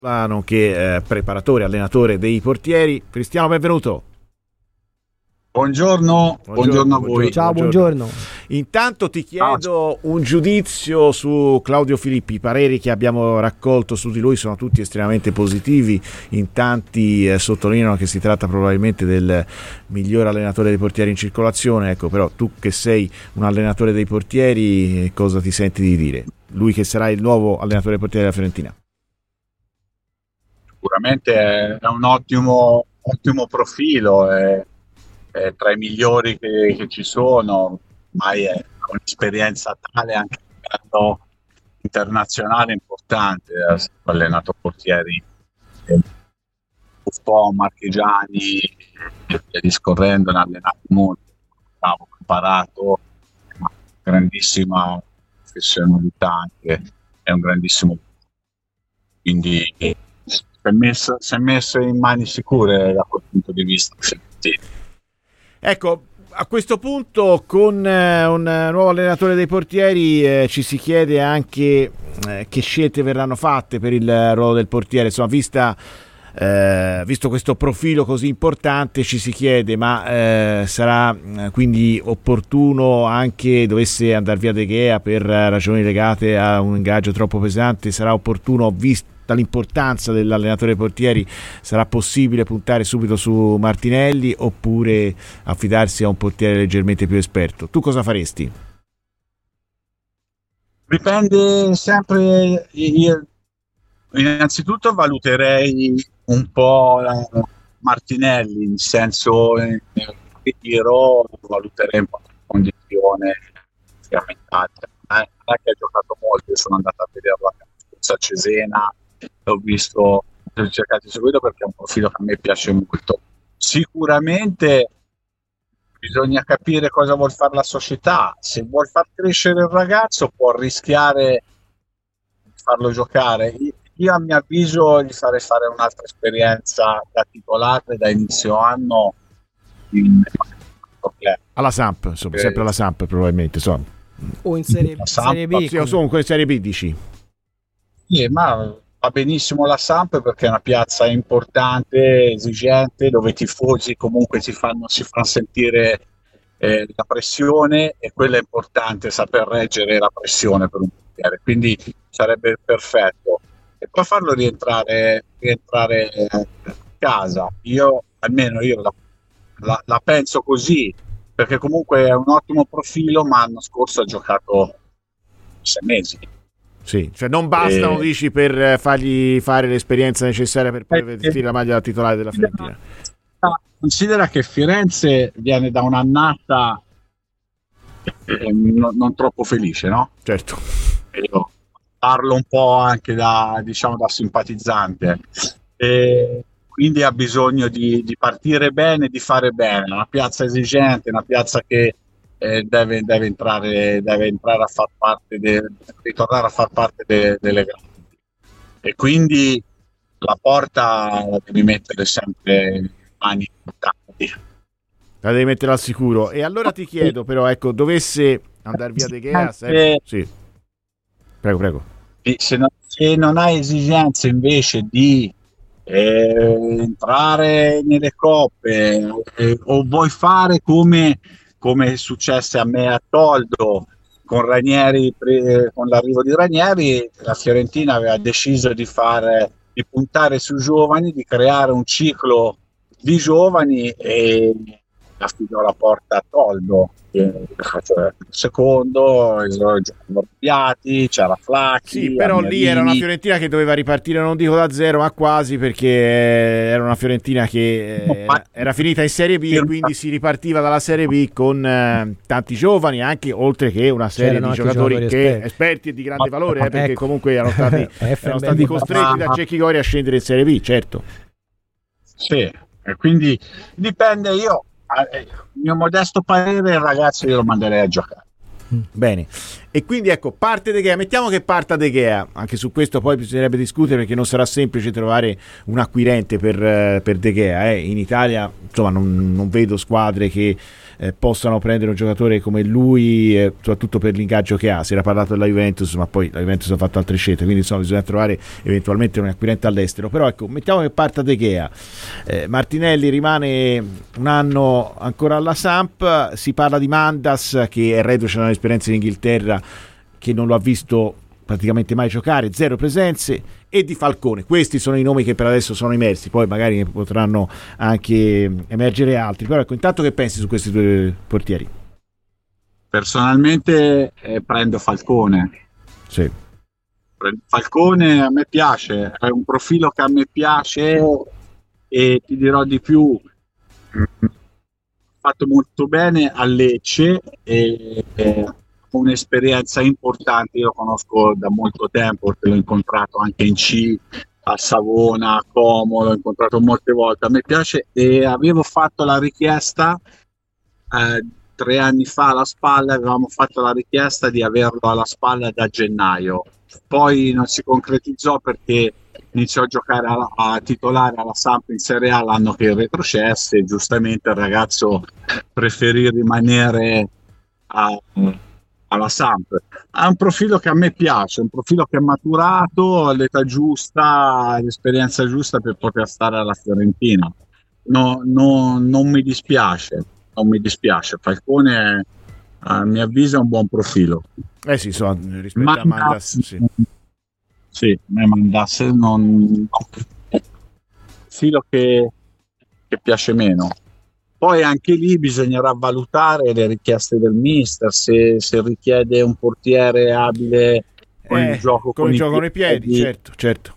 nonché preparatore, allenatore dei portieri. Cristiano, benvenuto. Buongiorno a voi. Ciao, buongiorno. Intanto ti chiedo un giudizio su Claudio Filippi. I pareri che abbiamo raccolto su di lui sono tutti estremamente positivi. In tanti sottolineano che si tratta probabilmente del miglior allenatore dei portieri in circolazione. Ecco, però tu che sei un allenatore dei portieri, cosa ti senti di dire? Lui che sarà il nuovo allenatore dei portieri della Fiorentina. Sicuramente è un ottimo profilo, è tra i migliori che ci sono, ormai è un'esperienza tale anche a livello internazionale importante, ha allenato portieri Buffon, Marchegiani e via discorrendo, ne ha allenato molto, bravo, preparato, grandissima professionalità anche, è un grandissimo, quindi si è messo in mani sicure da quel punto di vista. Sì. Ecco, a questo punto con un nuovo allenatore dei portieri ci si chiede anche che scelte verranno fatte per il ruolo del portiere. Insomma, visto questo profilo così importante, ci si chiede ma sarà quindi opportuno, anche dovesse andare via De Gea per ragioni legate a un ingaggio troppo pesante, sarà opportuno, vista l'importanza dell'allenatore dei portieri, sarà possibile puntare subito su Martinelli oppure affidarsi a un portiere leggermente più esperto? Tu cosa faresti? Dipende sempre. Io innanzitutto valuterei un po' Martinelli, in senso ritiro, valuterei un po' la condizione mentale. Non è che ha giocato molto, io sono andato a vederlo a Cesena, l'ho cercato di seguirlo perché è un profilo che a me piace molto. Sicuramente bisogna capire cosa vuol fare la società. Se vuol far crescere il ragazzo può rischiare di farlo giocare. Io a mio avviso gli farei fare un'altra esperienza da titolare da inizio anno alla Samp, insomma, sempre alla Samp probabilmente, insomma. O in Serie B. Sì, o comunque in Serie B, dici? Sì, ma va benissimo la Samp perché è una piazza importante, esigente, dove i tifosi comunque si fanno sentire la pressione, e quello è importante, saper reggere la pressione per un portiere, quindi sarebbe perfetto. E poi farlo rientrare a casa. Almeno io la penso così, perché comunque è un ottimo profilo, ma l'anno scorso ha giocato 6 mesi. Sì, cioè non bastano, dici, per fargli fare l'esperienza necessaria per poi vestire la maglia da titolare della Fiorentina. Considera che Firenze viene da un'annata non troppo felice, no? Certo. Io parlo un po' anche da simpatizzante, quindi ha bisogno di partire bene, di fare bene. Una piazza esigente, una piazza che deve entrare a far parte ritornare a far parte delle grandi, e quindi la porta la devi mettere sempre in mani importanti, la devi mettere al sicuro. E allora ti chiedo però, ecco, dovesse andare via De Gea, sì, prego. Se non hai esigenze invece di entrare nelle coppe, o vuoi fare come è successo a me a Toldo con Ranieri, con l'arrivo di Ranieri, la Fiorentina aveva deciso di puntare sui giovani, di creare un ciclo di giovani, e affidò la porta a Toldo, secondo, c'era Flacchi. Sì, però lì era una Fiorentina che doveva ripartire, non dico da zero, ma quasi, perché era una Fiorentina che era finita in Serie B, e quindi si ripartiva dalla Serie B con tanti giovani, anche oltre che una serie di giocatori esperti e di grande valore, perché comunque erano stati costretti da Cecchi Gori a scendere in Serie B, certo. Sì, quindi dipende. Io, il mio modesto parere, il ragazzo io lo manderei a giocare. Bene, E quindi ecco, parte De Gea, mettiamo che parta De Gea, anche su questo poi bisognerebbe discutere perché non sarà semplice trovare un acquirente per De Gea. In Italia insomma non vedo squadre che possano prendere un giocatore come lui, soprattutto per l'ingaggio che ha. Si era parlato della Juventus, ma poi la Juventus ha fatto altre scelte, quindi insomma bisogna trovare eventualmente un acquirente all'estero. Però ecco, mettiamo che parta De Gea, Martinelli rimane un anno ancora alla Samp, si parla di Mandas che è reduce dall'esperienza in Inghilterra, che non lo ha visto praticamente mai giocare, 0 presenze, e di Falcone. Questi sono i nomi che per adesso sono emersi, poi magari ne potranno anche emergere altri. Però ecco, intanto che pensi su questi due portieri? Personalmente prendo Falcone. Sì. Falcone a me piace, è un profilo che a me piace, e ti dirò di più, ha fatto molto bene a Lecce e un'esperienza importante. Io lo conosco da molto tempo perché l'ho incontrato anche in C, a Savona, a Como, l'ho incontrato molte volte. A me piace e avevo fatto la richiesta 3 anni fa alla spalla, avevamo fatto la richiesta di averlo alla spalla da gennaio, poi non si concretizzò perché iniziò a giocare a titolare alla Samp in Serie A l'anno che retrocesse. Giustamente il ragazzo preferì rimanere alla Samp. Ha un profilo che a me piace, un profilo che è maturato, all'età giusta, l'esperienza giusta per poter stare alla Fiorentina. Non mi dispiace, non mi dispiace. Falcone a mio avviso è un buon profilo. Sì, rispetto a Mandas, sì, Mandas non filo che piace meno. Poi anche lì bisognerà valutare le richieste del mister, se richiede un portiere abile con il gioco con i piedi. Certo.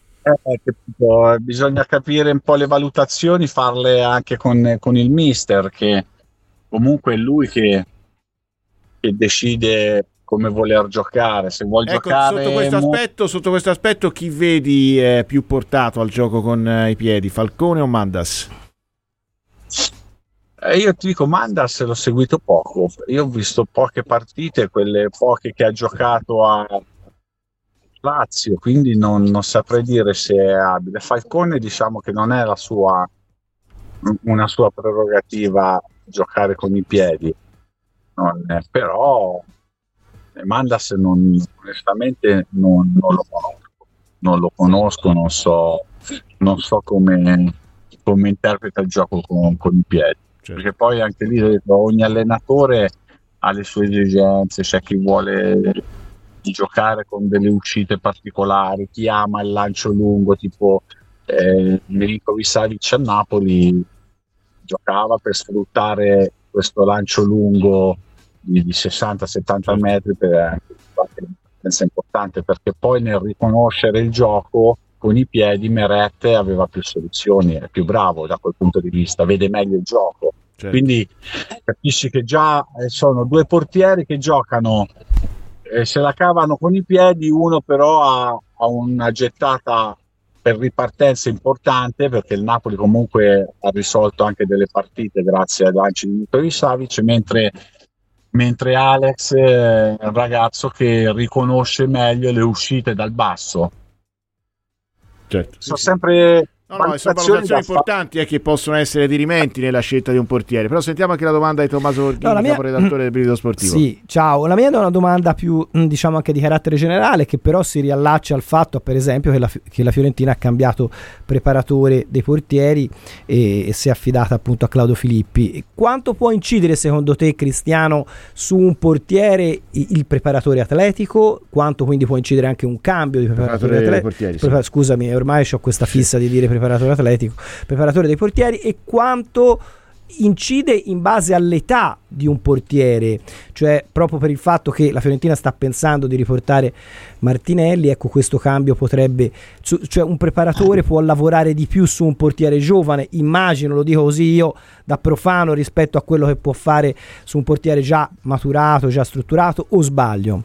Bisogna capire un po' le valutazioni, farle anche con il mister, che comunque è lui che decide come voler giocare, se vuol giocare sotto questo aspetto chi vedi più portato al gioco con i piedi, Falcone o Mandas? Io ti dico, Mandas l'ho seguito poco, io ho visto poche partite, quelle poche che ha giocato a Lazio, quindi non saprei dire se è abile. Falcone diciamo che non è una sua prerogativa giocare con i piedi, però Mandas onestamente non lo conosco, non so come interpreta il gioco con i piedi. Certo. Perché poi anche lì ogni allenatore ha le sue esigenze, c'è chi vuole giocare con delle uscite particolari, chi ama il lancio lungo, tipo Milinković-Savić a Napoli giocava per sfruttare questo lancio lungo di 60-70 metri per qualche differenza importante, perché poi nel riconoscere il gioco con i piedi Meret aveva più soluzioni, è più bravo da quel punto di vista, vede meglio il gioco. Certo. Quindi capisci che già sono due portieri che giocano, se la cavano con i piedi, uno però ha una gettata per ripartenza importante, perché il Napoli comunque ha risolto anche delle partite grazie ai lanci di Milinković-Savić, mentre Alex è un ragazzo che riconosce meglio le uscite dal basso. Certo. Sono sempre sono valutazioni importanti che possono essere dirimenti nella scelta di un portiere. Però sentiamo anche la domanda di Tommaso Borghini, caporedattore del Brivido Sportivo. Sì, ciao. La mia è una domanda più diciamo anche di carattere generale, che però si riallaccia al fatto, per esempio, che la Fiorentina ha cambiato preparatore dei portieri e si è affidata appunto a Claudio Filippi. Quanto può incidere secondo te, Cristiano, su un portiere il preparatore atletico? Quanto quindi può incidere anche un cambio di preparatore atletico? Scusami, ormai ho questa fissa di dire preparatore atletico, preparatore dei portieri, e quanto incide in base all'età di un portiere, cioè proprio per il fatto che la Fiorentina sta pensando di riportare Martinelli, ecco, questo cambio potrebbe, cioè un preparatore può lavorare di più su un portiere giovane, immagino, lo dico così io da profano, rispetto a quello che può fare su un portiere già maturato, già strutturato, o sbaglio?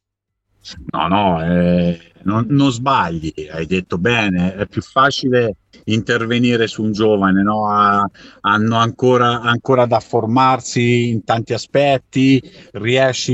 Non sbagli, hai detto bene, è più facile intervenire su un giovane, no? Hanno ancora da formarsi in tanti aspetti, riesci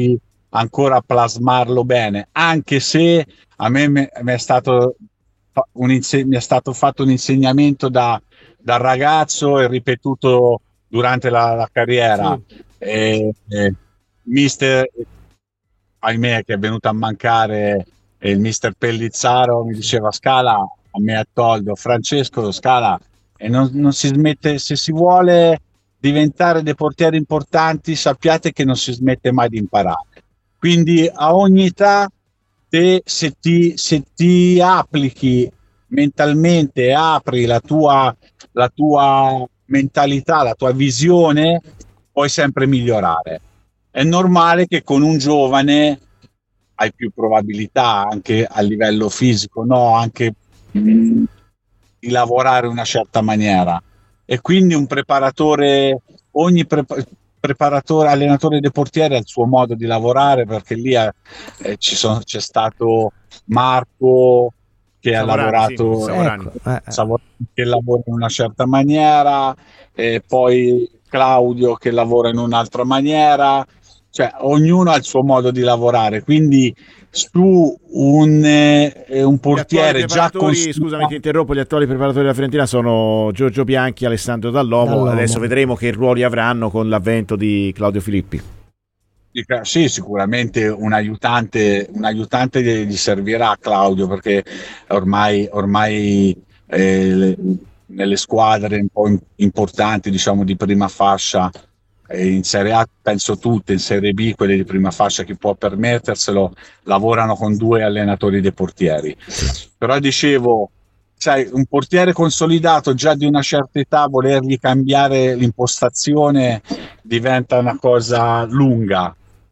ancora plasmarlo bene, anche se a me è stato mi è stato fatto un insegnamento da ragazzo e ripetuto durante la carriera. Sì. Mister, ahimè, che è venuto a mancare, il mister Pellizzaro mi diceva: Scala, a me a Toldo, Francesco Scala, e non si smette, se si vuole diventare dei portieri importanti, sappiate che non si smette mai di imparare. Quindi a ogni età, se ti applichi mentalmente, apri la tua mentalità, la tua visione, puoi sempre migliorare. È normale che con un giovane hai più probabilità anche a livello fisico, no? Anche di lavorare in una certa maniera. E quindi un preparatore, preparatore, allenatore dei portieri ha il suo modo di lavorare, perché lì c'è stato Marco che ha lavorato, che lavora in una certa maniera, e poi Claudio che lavora in un'altra maniera, cioè ognuno ha il suo modo di lavorare, quindi su un portiere già scusami ti interrompo, gli attuali preparatori della Fiorentina sono Giorgio Bianchi e Alessandro Dall'Omo. Adesso vedremo che ruoli avranno con l'avvento di Claudio Filippi. Sì, sicuramente un aiutante gli servirà a Claudio, perché ormai nelle squadre un po' importanti, diciamo di prima fascia, in Serie A penso tutte, in Serie B quelle di prima fascia, chi può permetterselo, lavorano con 2 allenatori dei portieri. Però dicevo, sai, un portiere consolidato già di una certa età, volergli cambiare l'impostazione diventa una cosa lunga,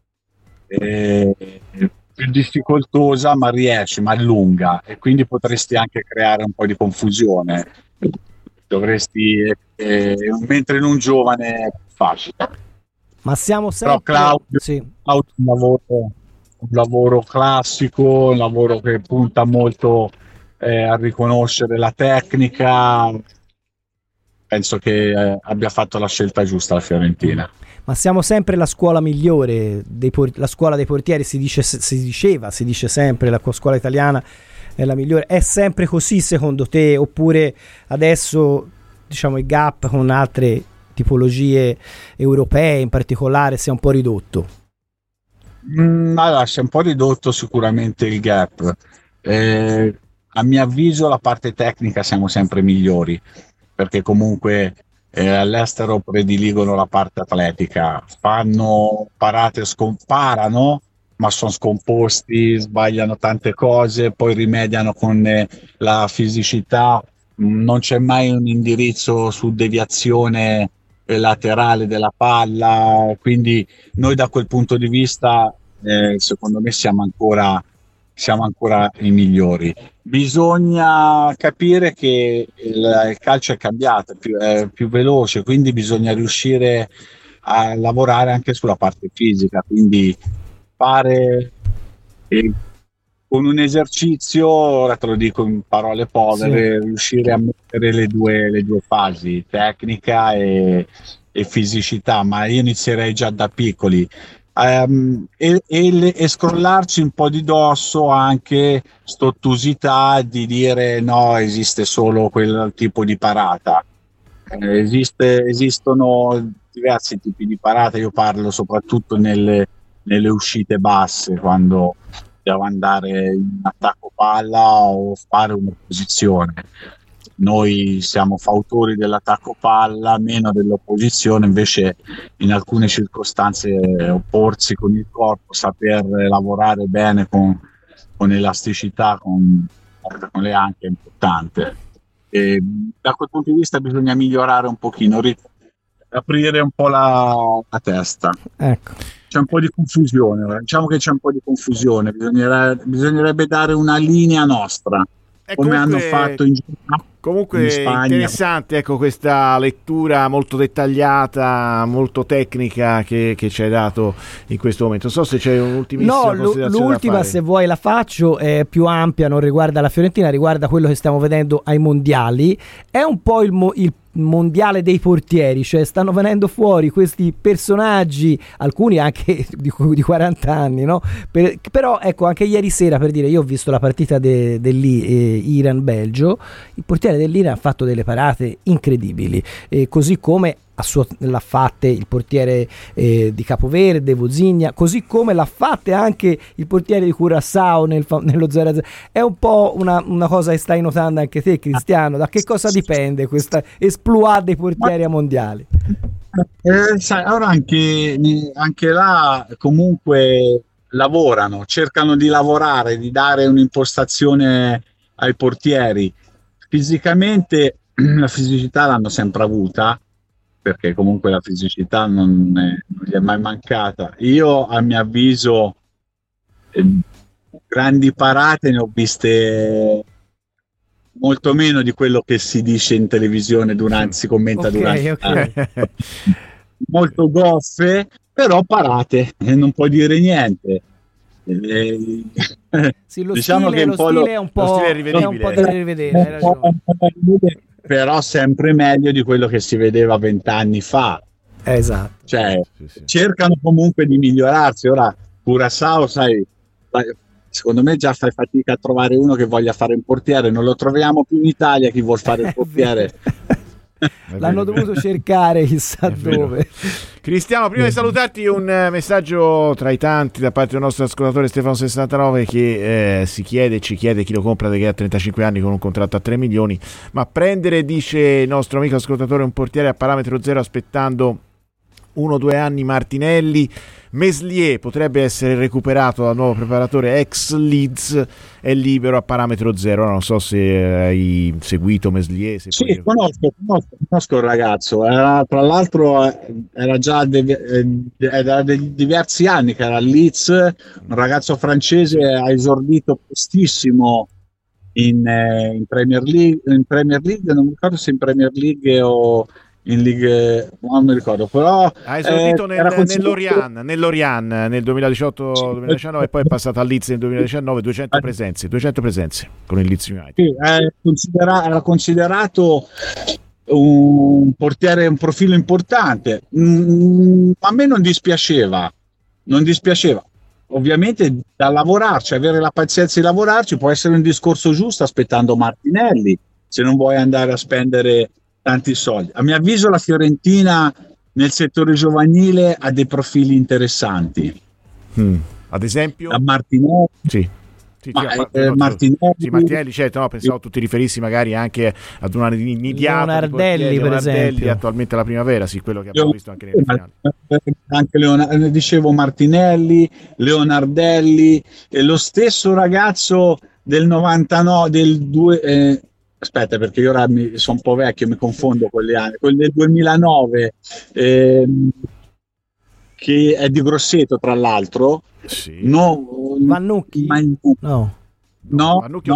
più difficoltosa, ma riesci, ma è lunga, e quindi potresti anche creare un po' di confusione. Mentre in un giovane è facile. Ma siamo sempre... Però Claudio un lavoro classico, un lavoro che punta molto a riconoscere la tecnica. Penso che abbia fatto la scelta giusta la Fiorentina. Ma siamo sempre la scuola migliore, la scuola dei portieri, si dice sempre, la scuola italiana è la migliore. È sempre così secondo te, oppure adesso, diciamo, il gap con altre tipologie europee in particolare si è un po' ridotto? Allora, si è un po' ridotto sicuramente il gap. A mio avviso la parte tecnica siamo sempre migliori, perché comunque all'estero prediligono la parte atletica, fanno parate, scomparano, ma sono scomposti, sbagliano tante cose, poi rimediano con la fisicità, non c'è mai un indirizzo su deviazione laterale della palla, quindi noi da quel punto di vista secondo me siamo ancora i migliori. Bisogna capire che il calcio è cambiato, è più veloce, quindi bisogna riuscire a lavorare anche sulla parte fisica, quindi fare con un esercizio, ora te lo dico in parole povere, riuscire a mettere le due fasi, tecnica e fisicità, ma io inizierei già da piccoli. E scrollarci un po' di dosso anche st'ottusità di dire no, esiste solo quel tipo di parata. Esistono diversi tipi di parata, io parlo soprattutto nelle uscite basse, quando devo andare in attacco palla o fare un'opposizione. Noi siamo fautori dell'attacco palla, meno dell'opposizione, invece in alcune circostanze opporsi con il corpo, saper lavorare bene con elasticità, con le anche è importante. E da quel punto di vista bisogna migliorare un pochino, aprire un po' la testa. Ecco. C'è un po' di confusione, diciamo che c'è un po' di confusione, bisognerebbe dare una linea nostra, come hanno fatto in Spagna. Interessante, ecco, questa lettura molto dettagliata, molto tecnica che ci hai dato in questo momento. Non so se c'è un'ultimissima considerazione. L'ultima, se vuoi, la faccio, è più ampia, non riguarda la Fiorentina, riguarda quello che stiamo vedendo ai mondiali. È un po' mondiale dei portieri, cioè stanno venendo fuori questi personaggi, alcuni anche di 40 anni, no? Però ecco, anche ieri sera, per dire, io ho visto la partita Iran-Belgio, il portiere dell'Iran ha fatto delle parate incredibili, così come l'ha fatte il portiere di Capoverde, Vozigna, così come l'ha fatte anche il portiere di Curaçao nello 0-0. È un po' una cosa che stai notando anche te, Cristiano. Da che cosa dipende questa esploit dei portieri a mondiali? Sai, ora anche là comunque lavorano, cercano di lavorare, di dare un'impostazione ai portieri. Fisicamente la fisicità l'hanno sempre avuta, perché comunque la fisicità non gli è mai mancata. Io, a mio avviso, grandi parate ne ho viste molto meno di quello che si dice in televisione si commenta durante. Molto goffe, però parate, e non puoi dire niente. Sì, lo diciamo stile, che lo stile è un po' da rivedere, hai ragione. Però sempre meglio di quello che si vedeva 20 anni fa. Esatto. Cioè, cercano comunque di migliorarsi. Ora, Curaçao, sai, secondo me già fai fatica a trovare uno che voglia fare un portiere. Non lo troviamo più in Italia chi vuol fare il portiere. L'hanno dovuto cercare chissà dove. Cristiano, prima di salutarti, un messaggio tra i tanti da parte del nostro ascoltatore Stefano69 che ci chiede chi lo compra, che ha 35 anni con un contratto a 3 milioni, ma prendere, dice il nostro amico ascoltatore, un portiere a parametro zero aspettando 1 o 2 anni Martinelli. Meslier potrebbe essere recuperato dal nuovo preparatore ex Leeds, è libero a parametro zero. Non so se hai seguito Meslier. Sì, conosco il ragazzo, tra l'altro era già da diversi anni che era a Leeds, un ragazzo francese, ha esordito prestissimo in Premier League, non mi ricordo se in Premier League o in League, non mi ricordo, però ha esordito nell'Orient nel 2018-2019 e poi è passato al Leeds nel 2019. 200 presenze con il Leeds United. Sì, era considerato un portiere, un profilo importante. A me non dispiaceva. Ovviamente da lavorarci, avere la pazienza di lavorarci, può essere un discorso giusto aspettando Martinelli, se non vuoi andare a spendere tanti soldi. A mio avviso la Fiorentina nel settore giovanile ha dei profili interessanti. Ad esempio? A Martinelli. Sì. Martinelli, certo, no, pensavo tu ti riferissi magari anche ad una nidiata Leonardelli, per esempio, attualmente alla primavera, sì, quello che abbiamo visto anche nel finale. Anche dicevo Martinelli, Leonardelli, e lo stesso ragazzo del 99 aspetta, perché io ora sono un po' vecchio, mi confondo con gli anni, quello del 2009 che è di Grosseto, tra l'altro. Sì. Vannucchi? No, Vannucchi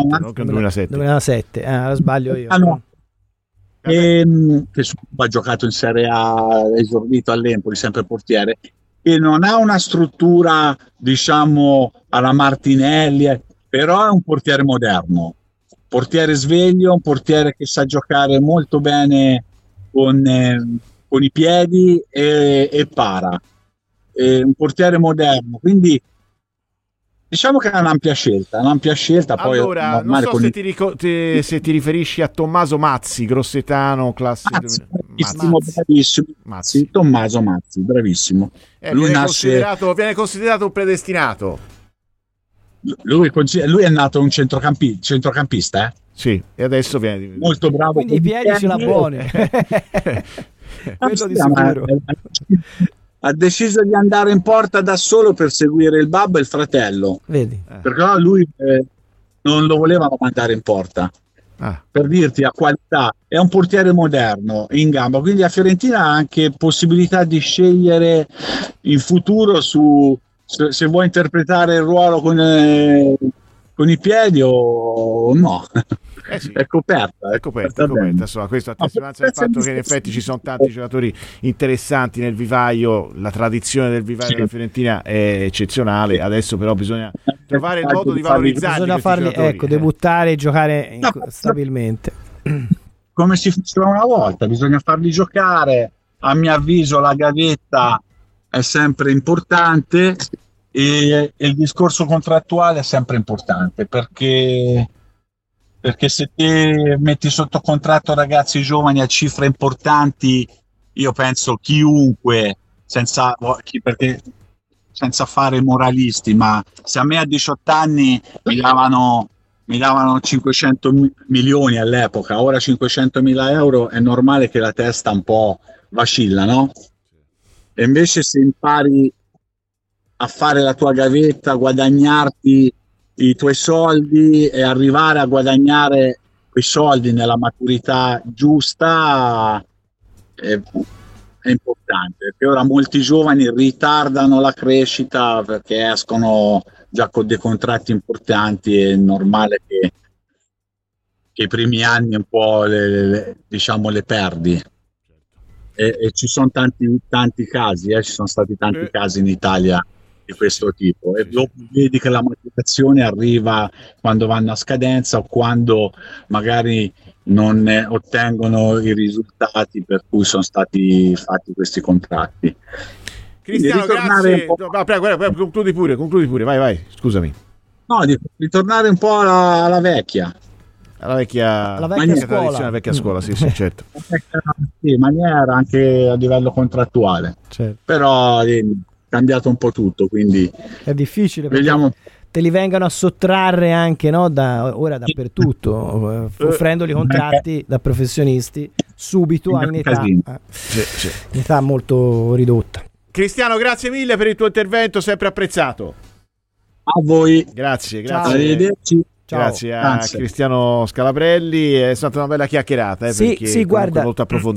2007. Sbaglio io. Che ha giocato in Serie A, è esordito all'Empoli, sempre portiere, e non ha una struttura, diciamo, alla Martinelli, però è un portiere moderno, portiere sveglio, un portiere che sa giocare molto bene con i piedi e para. Un portiere moderno, quindi diciamo che è un'ampia scelta. Poi allora, non so se ti riferisci a Tommaso Mazzi, grossetano, classe Mazzi. Tommaso Mazzi, bravissimo. Lui viene considerato un predestinato. Lui è nato un centrocampista, Sì, e adesso viene molto bravo. Quindi i piedi ce l'ha buoni. Quello di sicuro. Ha deciso di andare in porta da solo per seguire il babbo e il fratello. Vedi? Perché no, lui non lo volevano mandare in porta. Per dirti a qualità, è un portiere moderno in gamba, quindi la Fiorentina ha anche possibilità di scegliere in futuro se vuoi interpretare il ruolo con i piedi o no. Sì. È coperta. Insomma, questo a testimonianza del fatto che in effetti ci sono tanti giocatori interessanti nel vivaio. La tradizione del vivaio della Fiorentina è eccezionale. Adesso però bisogna trovare il modo di valorizzarli. Bisogna farli, debuttare e giocare stabilmente. come si faceva una volta, bisogna farli giocare. A mio avviso la gavetta è sempre importante e il discorso contrattuale è sempre importante, perché se te metti sotto contratto ragazzi giovani a cifre importanti, io penso chiunque, senza fare moralisti, ma se a me a 18 anni mi davano 500 milioni all'epoca, ora 500.000 euro, è normale che la testa un po' vacilla, no? E invece se impari a fare la tua gavetta, guadagnarti i tuoi soldi e arrivare a guadagnare quei soldi nella maturità giusta, è importante, perché ora molti giovani ritardano la crescita perché escono già con dei contratti importanti. È normale che i primi anni un po' le perdi. E ci sono tanti casi, ci sono stati tanti casi in Italia di questo tipo, e dopo vedi che la motivazione arriva quando vanno a scadenza o quando magari non ottengono i risultati per cui sono stati fatti questi contratti. Cristiano, grazie. Prego, concludi pure, vai, scusami. No, di ritornare un po' alla vecchia. Alla vecchia tradizione, la vecchia scuola, sì, certo. Sì, maniera anche a livello contrattuale, certo. Però è cambiato un po' tutto, quindi è difficile. Vediamo. Te li vengono a sottrarre anche, no, ora dappertutto, offrendoli contratti da professionisti subito in età molto ridotta. Cristiano, grazie mille per il tuo intervento, sempre apprezzato. A voi. Grazie. Arrivederci. Ciao. Grazie a Cristiano Scalabrelli, è stata una bella chiacchierata, sì, perché guarda, molto approfondita.